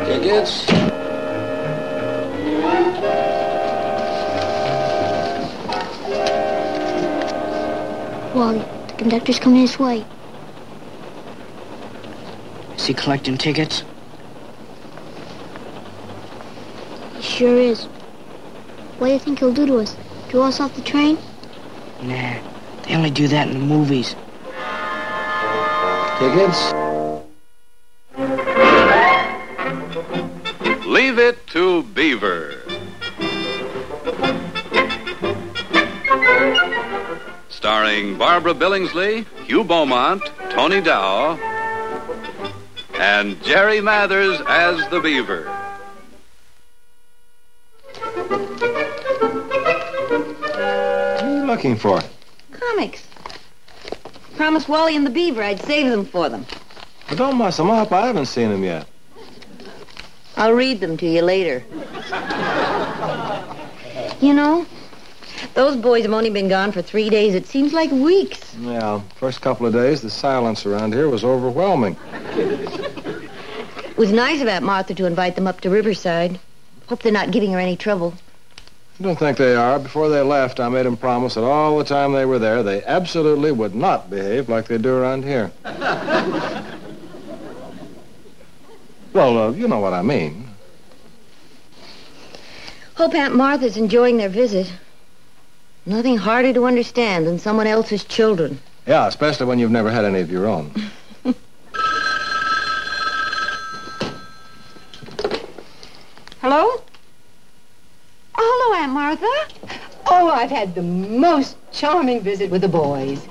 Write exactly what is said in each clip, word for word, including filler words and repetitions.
Tickets? Wally, the conductor's coming this way. Is he collecting tickets? He sure is. What do you think he'll do to us? Throw us off the train? Nah, they only do that in the movies. Tickets? Leave it to Beaver. Starring Barbara Billingsley, Hugh Beaumont, Tony Dow, and Jerry Mathers as the Beaver. What are you looking for? Comics. Promised Wally and the Beaver I'd save them for them. Well, don't muss them up. I haven't seen them yet. I'll read them to you later. You know, those boys have only been gone for three days. It seems like weeks. Yeah, first couple of days, the silence around here was overwhelming. It was nice of Aunt Martha to invite them up to Riverside. Hope they're not giving her any trouble. I don't think they are. Before they left, I made them promise that all the time they were there, they absolutely would not behave like they do around here. Well, uh, you know what I mean. Hope Aunt Martha's enjoying their visit. Nothing harder to understand than someone else's children. Yeah, especially when you've never had any of your own. Hello? Oh, hello, Aunt Martha. Oh, I've had the most charming visit with the boys.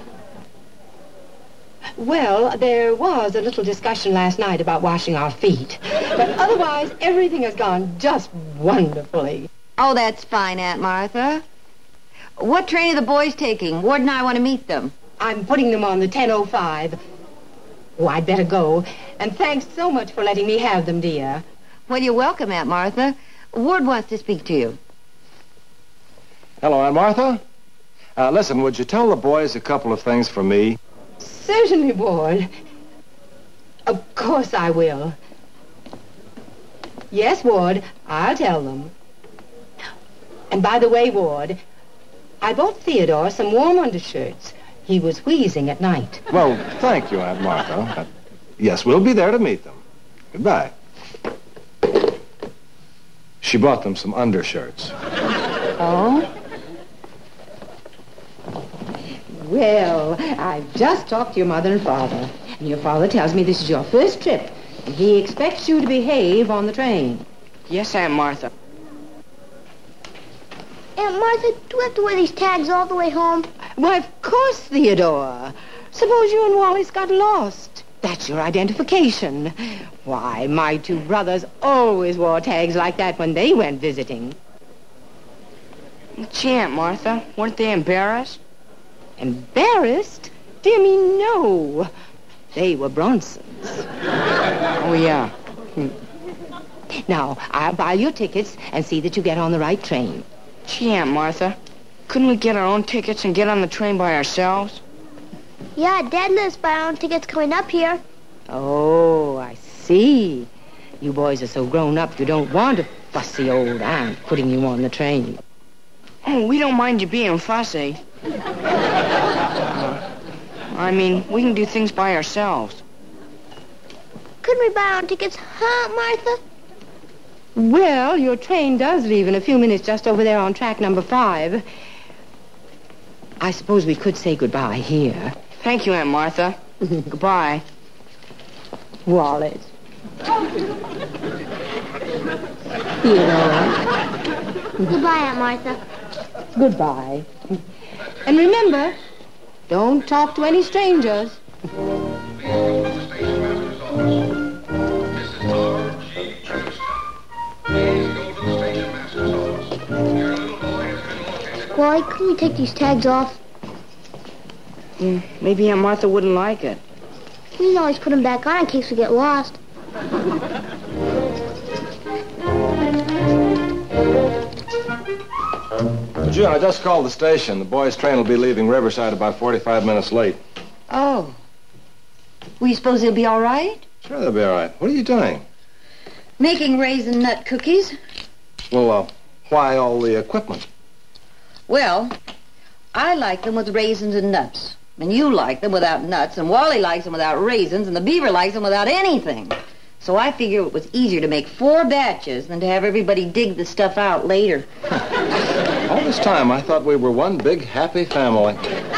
Well, there was a little discussion last night about washing our feet. But otherwise, everything has gone just wonderfully. Oh, that's fine, Aunt Martha. What train are the boys taking? Ward and I want to meet them. I'm putting them on the ten oh five. Oh, I'd better go. And thanks so much for letting me have them, dear. Well, you're welcome, Aunt Martha. Ward wants to speak to you. Hello, Aunt Martha. Uh, listen, would you tell the boys a couple of things for me? Certainly, Ward. Of course I will. Yes, Ward, I'll tell them. And by the way, Ward, I bought Theodore some warm undershirts. He was wheezing at night. Well, thank you, Aunt Martha. Uh, yes, we'll be there to meet them. Goodbye. She bought them some undershirts. Oh? Well, I've just talked to your mother and father. And your father tells me this is your first trip. And he expects you to behave on the train. Yes, Aunt Martha. Aunt Martha, do we have to wear these tags all the way home? Why, of course, Theodore. Suppose you and Wallace got lost. That's your identification. Why, my two brothers always wore tags like that when they went visiting. Gee, Aunt Martha, weren't they embarrassed? Embarrassed? Dear me, no. They were Bronsons. Oh, yeah. Now, I'll buy your tickets and see that you get on the right train. Gee, Aunt Martha, couldn't we get our own tickets and get on the train by ourselves? Yeah, Dad let us buy our own tickets coming up here. Oh, I see. You boys are so grown up you don't want a fussy old aunt putting you on the train. Oh, we don't mind you being fussy. uh, I mean, we can do things by ourselves. Couldn't we buy our own tickets, huh, Martha? Well, your train does leave in a few minutes just over there on track number five. I suppose we could say goodbye here. Thank you, Aunt Martha. Goodbye. Wallace. Theodore. Goodbye, Aunt Martha. Goodbye. And remember, don't talk to any strangers. Wally, couldn't we take these tags off? Mm, maybe Aunt Martha wouldn't like it. We can always put them back on in case we get lost. June, I just called the station. The boys' train will be leaving Riverside about forty-five minutes late. Oh. Well, you suppose they'll be all right? Sure they'll be all right. What are you doing? Making raisin nut cookies. Well, uh, why all the equipment? Well, I like them with raisins and nuts. And you like them without nuts, and Wally likes them without raisins, and the beaver likes them without anything. So I figure it was easier to make four batches than to have everybody dig the stuff out later. All this time, I thought we were one big, happy family.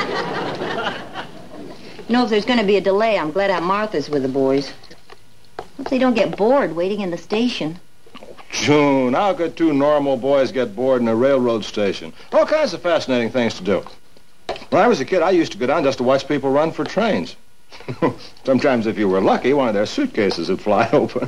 You know, if there's going to be a delay, I'm glad Aunt Martha's with the boys. Hope they don't get bored waiting in the station. June, how could two normal boys get bored in a railroad station? All kinds of fascinating things to do. When I was a kid, I used to go down just to watch people run for trains. Sometimes, if you were lucky, one of their suitcases would fly open.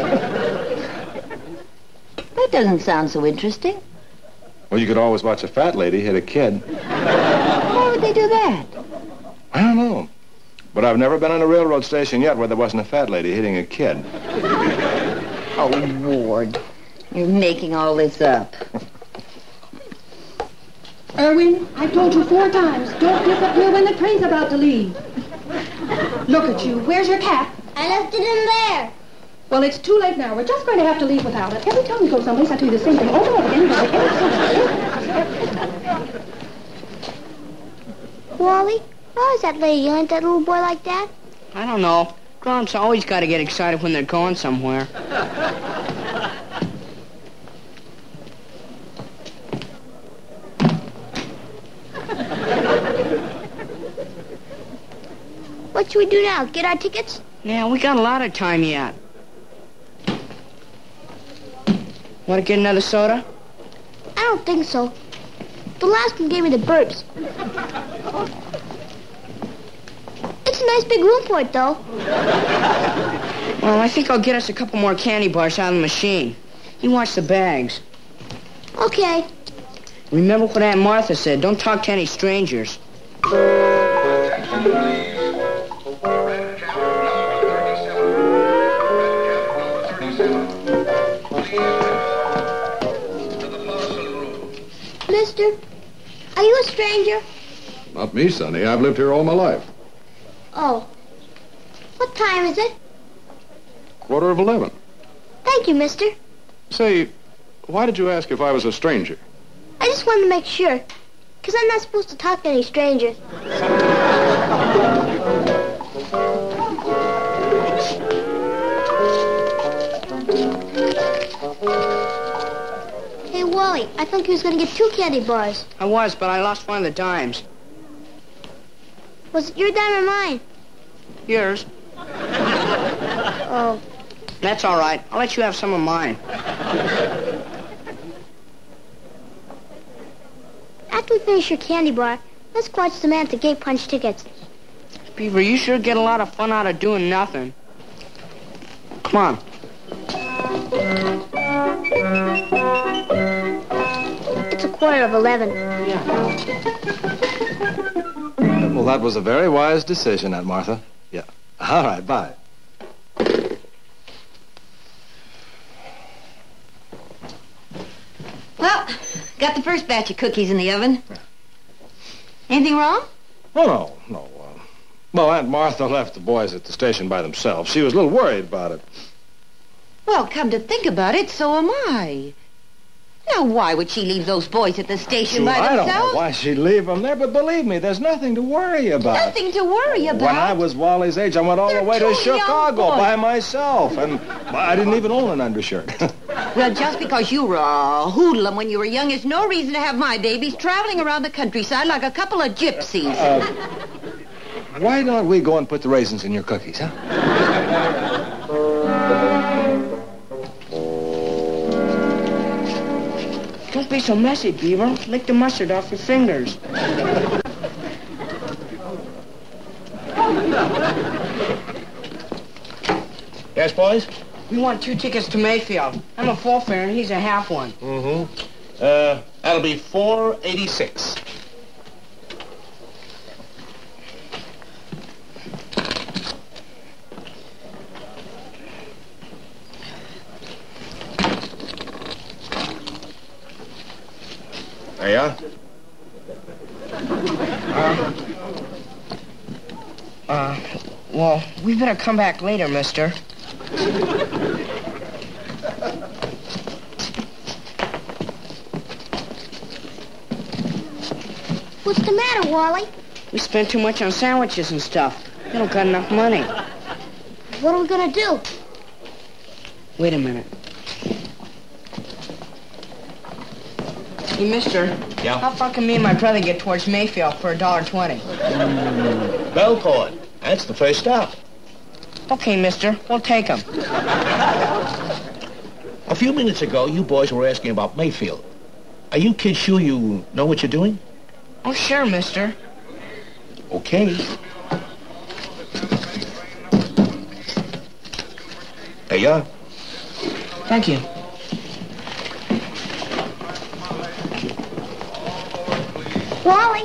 That doesn't sound so interesting. Well, you could always watch a fat lady hit a kid. Why would they do that? I don't know. But I've never been in a railroad station yet where there wasn't a fat lady hitting a kid. Oh, Ward. You're making all this up. Erwin, I've told you four times, don't disappear when the train's about to leave. Look at you. Where's your cap? I left it in there. Well, it's too late now. We're just going to have to leave without it. Every time we go someplace, I tell you the same thing over and over again. Wally, why is that lady yelling at that little boy like that? I don't know. Grown-ups always got to get excited when they're going somewhere. What should we do now? Get our tickets? Yeah, we got a lot of time yet. Want to get another soda? I don't think so. The last one gave me the burps. It's a nice big room for it, though. Well, I think I'll get us a couple more candy bars out of the machine. You watch the bags. Okay. Remember what Aunt Martha said. Don't talk to any strangers. Mister, are you a stranger? Not me, Sonny. I've lived here all my life. Oh. What time is it? Quarter of eleven. Thank you, mister. Say, why did you ask if I was a stranger? I just wanted to make sure. Because I'm not supposed to talk to any strangers. Hey, Wally, I think he was going to get two candy bars. I was, but I lost one of the dimes. Was it your dime or mine? Yours. Oh. That's all right. I'll let you have some of mine. After we finish your candy bar, let's go watch the man at the gate punch tickets. Beaver, you sure get a lot of fun out of doing nothing. Come on. It's a quarter of eleven. Well, that was a very wise decision, Aunt Martha. Yeah. All right, bye. Well, got the first batch of cookies in the oven. Anything wrong? Oh, no, no. Uh, well, Aunt Martha left the boys at the station by themselves. She was a little worried about it. Well, come to think about it, so am I. Now, why would she leave those boys at the station by I themselves? don't know why she'd leave them there, but believe me, there's nothing to worry about. Nothing to worry about. When I was Wally's age, I went all They're the way to two young Chicago boys. by myself, and I didn't even own an undershirt. Well, just because you were a hoodlum when you were young is no reason to have my babies traveling around the countryside like a couple of gypsies. Uh, why don't we go and put the raisins in your cookies, huh? Don't be so messy, Beaver. Lick the mustard off your fingers. Yes, boys? We want two tickets to Mayfield. I'm a full fare and he's a half one. Mm-hmm. Uh, that'll be four eighty-six. There you are. Uh, uh, well, we better come back later, mister. What's the matter, Wally? We spent too much on sandwiches and stuff. We don't got enough money. What are we gonna do? Wait a minute. Hey, mister. Yeah? How far can me and my brother get towards Mayfield for a dollar twenty? Mm, Bellport. That's the first stop. Okay, mister. We'll take him. A few minutes ago, you boys were asking about Mayfield. Are you kids sure you know what you're doing? Oh, sure, mister. Okay. There you are. Thank you. Wally!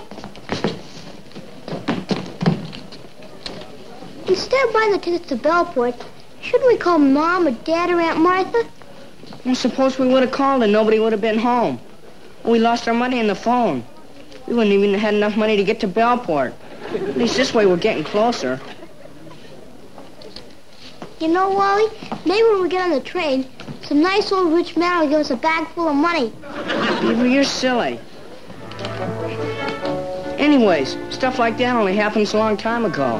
Instead of buying the tickets to Bellport, shouldn't we call Mom or Dad or Aunt Martha? Well, suppose we would have called and nobody would have been home. We lost our money on the phone. We wouldn't even have had enough money to get to Bellport. At least this way we're getting closer. You know, Wally, maybe when we get on the train, some nice old rich man will give us a bag full of money. Beaver, you're silly. Anyways, stuff like that only happens a long time ago.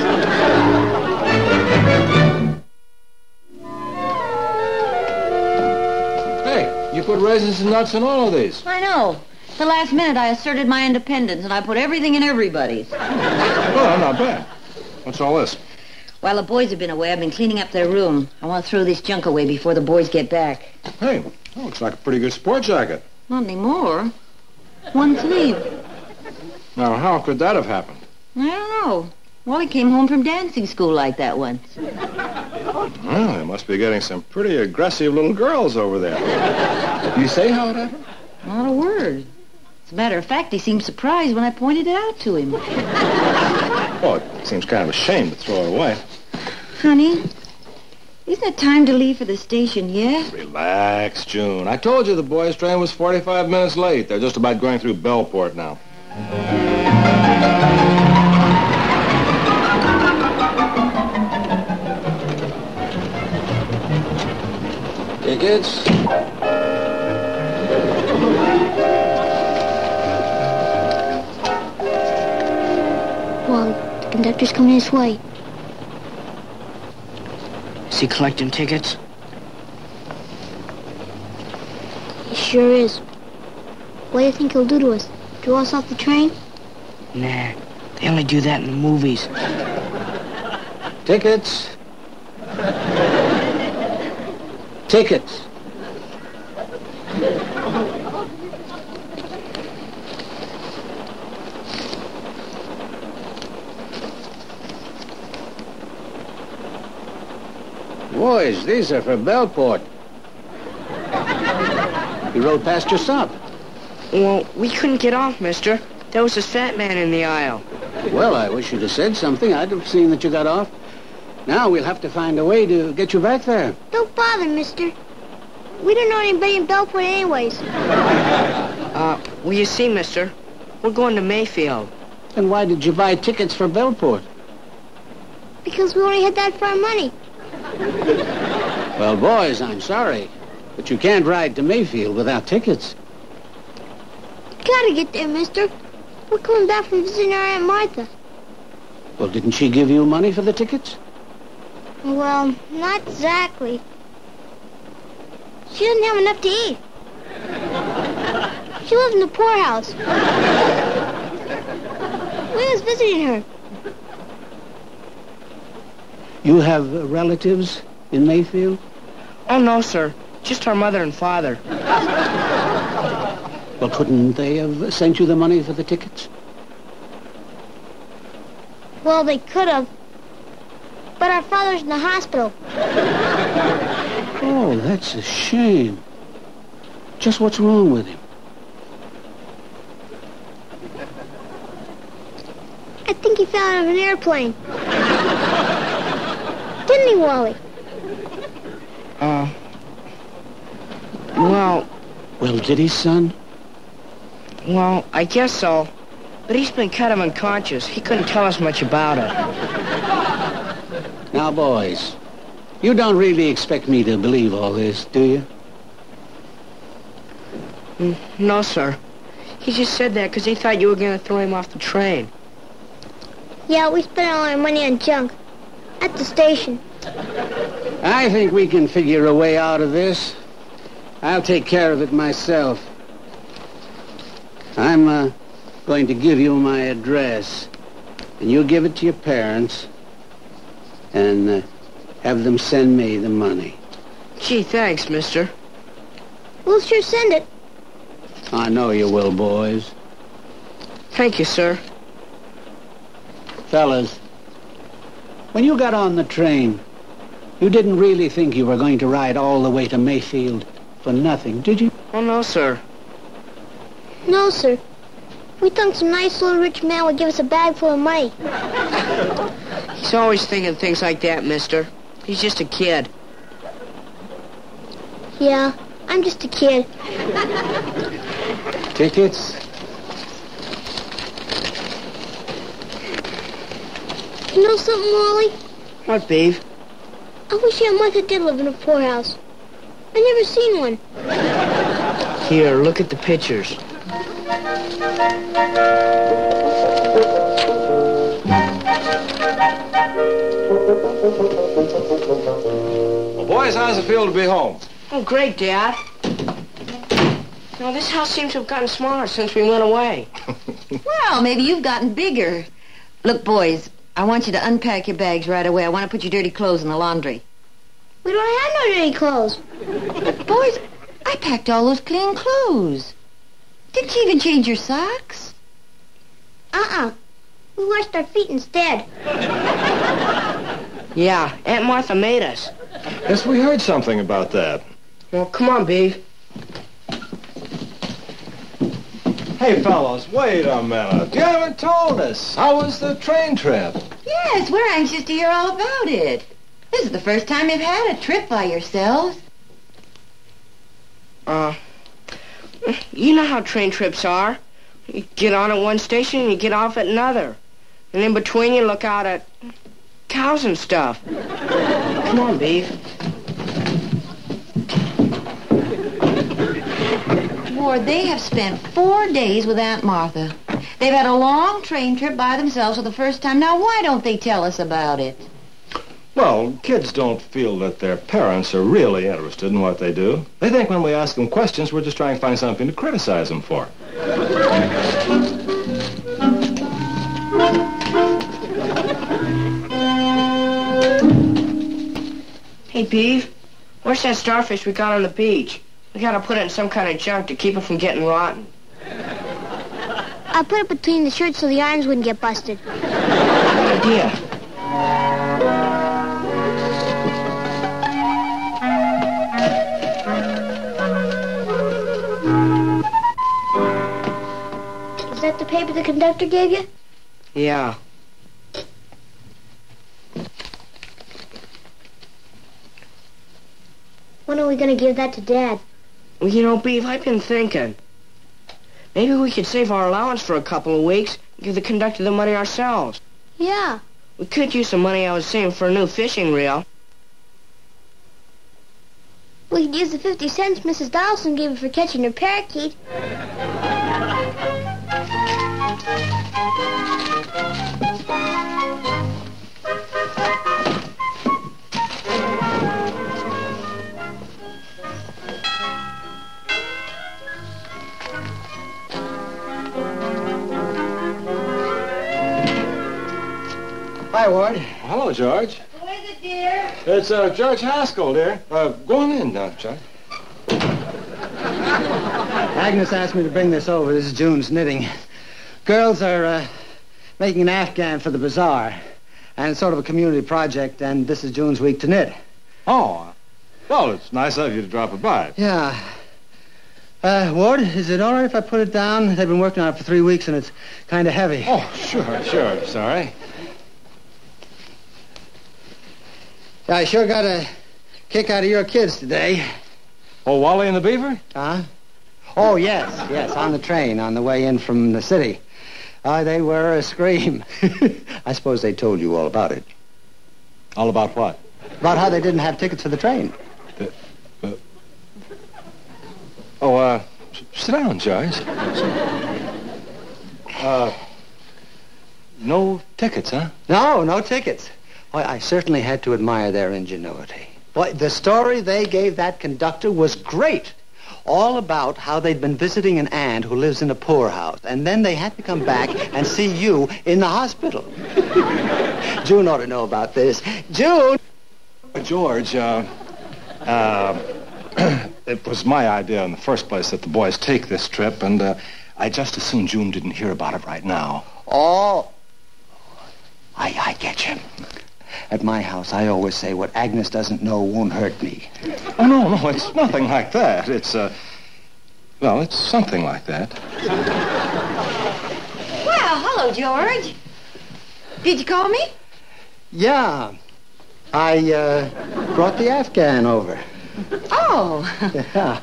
Hey, you put raisins and nuts in all of these. I know. At the last minute, I asserted my independence, and I put everything in everybody's. Well, not bad. What's all this? While the boys have been away, I've been cleaning up their room. I want to throw this junk away before the boys get back. Hey, that looks like a pretty good sport jacket. Not anymore. One sleeve. Now, how could that have happened? I don't know. Wally came home from dancing school like that once. Well, they must be getting some pretty aggressive little girls over there. You say how it happened? Not a word. As a matter of fact, he seemed surprised when I pointed it out to him. Well, it seems kind of a shame to throw it away. Honey, isn't it time to leave for the station yet? Relax, June. I told you the boys' train was forty-five minutes late. They're just about going through Bellport now. Tickets? Wally, the conductor's coming this way. Is he collecting tickets? He sure is. What do you think he'll do to us? Throw us off the train? Nah, they only do that in the movies. Tickets? Tickets. Boys, these are for Bellport. You rode past your stop. Well, we couldn't get off, mister. There was this fat man in the aisle. Well, I wish you'd have said something. I'd have seen that you got off. Now we'll have to find a way to get you back there. Don't bother, mister. We don't know anybody in Bellport anyways. Uh, well, you see, mister, we're going to Mayfield. Then why did you buy tickets for Bellport? Because we only had that for our money. Well, boys, I'm sorry, but you can't ride to Mayfield without tickets. Gotta get there, mister. We're coming back from visiting our Aunt Martha. Well, didn't she give you money for the tickets? Well, not exactly. She doesn't have enough to eat. She lives in the poorhouse. We was visiting her. You have uh, relatives in Mayfield? Oh, no, sir. Just our mother and father. Well, couldn't they have sent you the money for the tickets? Well, they could have. But our father's in the hospital. Oh, that's a shame. Just what's wrong with him? I think he fell out of an airplane. Didn't he, Wally? Uh, well, Well, did he, son? well, I guess so. But he's been kind of unconscious. He couldn't tell us much about it. Now, boys, you don't really expect me to believe all this, do you? Mm, no, sir. He just said that because he thought you were going to throw him off the train. Yeah, we spent all our money on junk. At the station. I think we can figure a way out of this. I'll take care of it myself. I'm uh, going to give you my address, and you give it to your parents, and uh, have them send me the money. Gee, thanks, mister. We'll sure send it. I know you will, boys. Thank you, sir. Fellas, when you got on the train, you didn't really think you were going to ride all the way to Mayfield for nothing, did you? Oh, no, sir. No, sir. We thought some nice little rich man would give us a bag full of money. He's always thinking things like that, mister. He's just a kid. Yeah, I'm just a kid. Tickets? You know something, Wally? What, Beeve? I wish Aunt Martha did live in a poorhouse. I never seen one. Here, look at the pictures. Well, boys, how's it feel to be home? Oh, great, Dad. Now, this house seems to have gotten smaller since we went away. Well, maybe you've gotten bigger. Look, boys, I want you to unpack your bags right away. I want to put your dirty clothes in the laundry. We don't have no dirty clothes. But, boys, I packed all those clean clothes. Didn't you even change your socks? Uh-uh. We washed our feet instead. Yeah, Aunt Martha made us. Yes, we heard something about that. Well, come on, Beeve. Hey, fellows, wait a minute. You haven't told us. How was the train trip? Yes, we're anxious to hear all about it. This is the first time you've had a trip by yourselves. Uh, you know how train trips are. You get on at one station and you get off at another. And in between you look out at cows and stuff. Come on, Beeve. Ward, they have spent four days with Aunt Martha. They've had a long train trip by themselves for the first time. Now, why don't they tell us about it? Well, kids don't feel that their parents are really interested in what they do. They think when we ask them questions, we're just trying to find something to criticize them for. Hey, Beeve, where's that starfish we got on the beach? We gotta put it in some kind of junk to keep it from getting rotten. I put it between the shirts so the irons wouldn't get busted. Good idea. Is that the paper the conductor gave you? Yeah. When are we going to give that to Dad? Well, you know, Beeve, I've been thinking. Maybe we could save our allowance for a couple of weeks and give the conductor the money ourselves. Yeah. We could use some money I was saving for a new fishing reel. We could use the fifty cents Missus Donaldson gave you for catching your parakeet. Hi, Ward. Hello, George. Who is it, dear? It's uh, George Haskell, dear. Uh, go on in, uh, George. Agnes asked me to bring this over. This is June's knitting. Girls are uh, making an Afghan for the bazaar. And it's sort of a community project, and this is June's week to knit. Oh, well, it's nice of you to drop it by. Yeah. Uh, Ward, is it all right if I put it down? They've been working on it for three weeks, and it's kind of heavy. Oh, sure, sure. Sorry. I sure got a kick out of your kids today. Oh, Wally and the Beaver? Huh? Oh, yes, yes, on the train on the way in from the city. Uh, they were a scream. I suppose they told you all about it. All about what? About how they didn't have tickets for the train. The, uh... Oh, uh, sit down, George. Uh, no tickets, huh? No, no tickets. Why, I certainly had to admire their ingenuity. Boy, the story they gave that conductor was great. All about how they'd been visiting an aunt who lives in a poorhouse, and then they had to come back and see you in the hospital. June ought to know about this. June! George, uh, uh, it was my idea in the first place that the boys take this trip, and uh, I just as soon June didn't hear about it right now. Oh, I, I get you. At my house, I always say what Agnes doesn't know won't hurt me. Oh, no, no, it's nothing like that. It's, uh, well, it's something like that. Well, hello, George. Did you call me? Yeah. I, uh, brought the Afghan over. Oh. Yeah.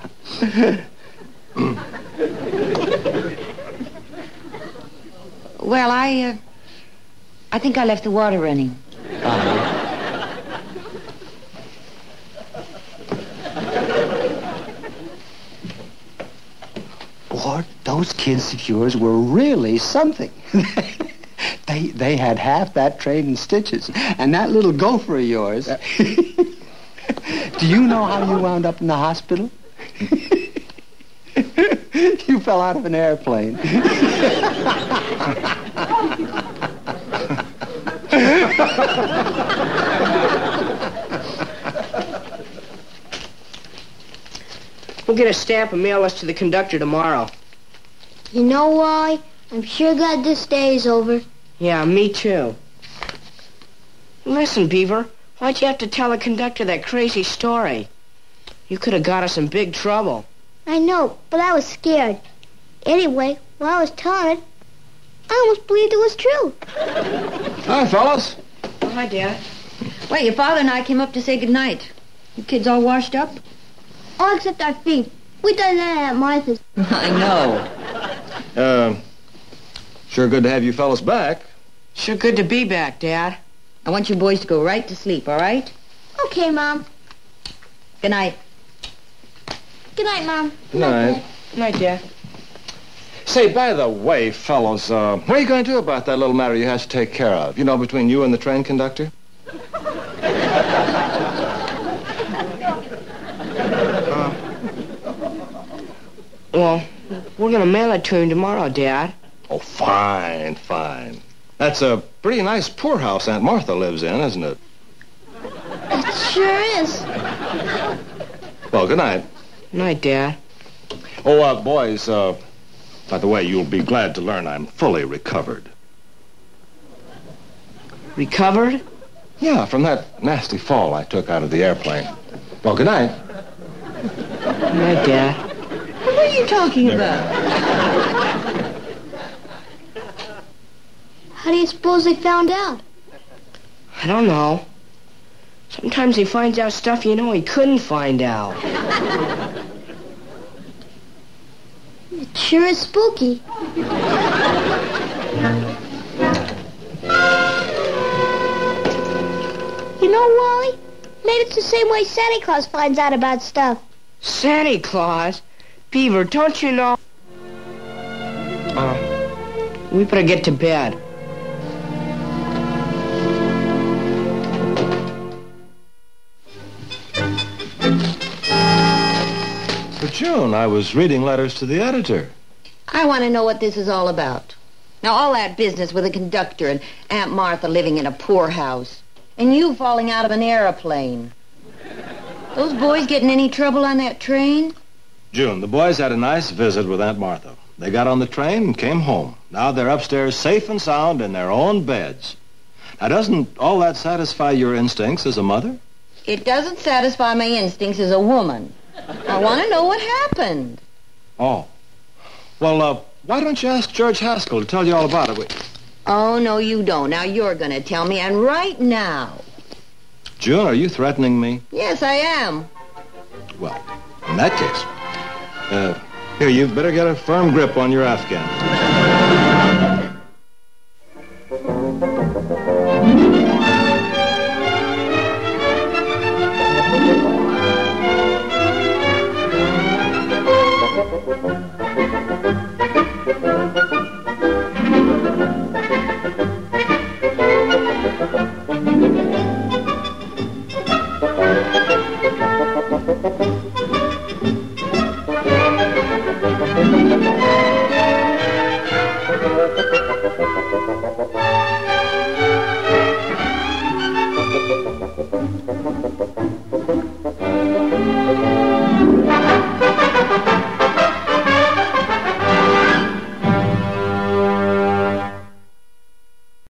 Well, I, uh, I think I left the water running. Uh, Boy, those kids of yours were really something. they they had half that trade in stitches. And that little gopher of yours. Do you know how you wound up in the hospital? You fell out of an airplane. We'll get a stamp and mail us to the conductor tomorrow. You know why? I'm sure glad this day is over. Yeah, me too. Listen, Beaver, why'd you have to tell the conductor that crazy story? You could have got us in big trouble. I know, but I was scared. Anyway, while I was telling it, I almost believed it was true. Hi, fellas. Oh, hi, Dad. Wait, your father and I came up to say goodnight. You kids all washed up? All except our feet. We done that at Martha's. I know. Uh, sure good to have you fellas back. Sure good to be back, Dad. I want you boys to go right to sleep, all right? Okay, Mom. Good night. Good night, Mom. Good night. Good night, Dad. Say, by the way, fellas, uh, what are you going to do about that little matter you have to take care of? You know, between you and the train conductor? uh, well, we're going to mail it to him tomorrow, Dad. Oh, fine, fine. That's a pretty nice poorhouse Aunt Martha lives in, isn't it? It sure is. Well, good night. Good night, Dad. Oh, uh, boys, uh... by the way, you'll be glad to learn I'm fully recovered. Recovered? Yeah, from that nasty fall I took out of the airplane. Well, good night. Good night, Dad. What are you talking about? How do you suppose they found out? I don't know. Sometimes he finds out stuff you know he couldn't find out. It sure is spooky. You know, Wally, maybe it's the same way Santa Claus finds out about stuff. Santa Claus? Beaver, don't you know? Uh, we better get to bed. But, June, I was reading letters to the editor. I want to know what this is all about. Now, all that business with the conductor and Aunt Martha living in a poorhouse and you falling out of an airplane. Those boys get in any trouble on that train? June, the boys had a nice visit with Aunt Martha. They got on the train and came home. Now they're upstairs safe and sound in their own beds. Now, doesn't all that satisfy your instincts as a mother? It doesn't satisfy my instincts as a woman. I want to know what happened. Oh. Well, uh, why don't you ask George Haskell to tell you all about it? We... Oh, no, you don't. Now you're going to tell me, and right now. June, are you threatening me? Yes, I am. Well, in that case, uh, here, you'd better get a firm grip on your Afghan. Thank you.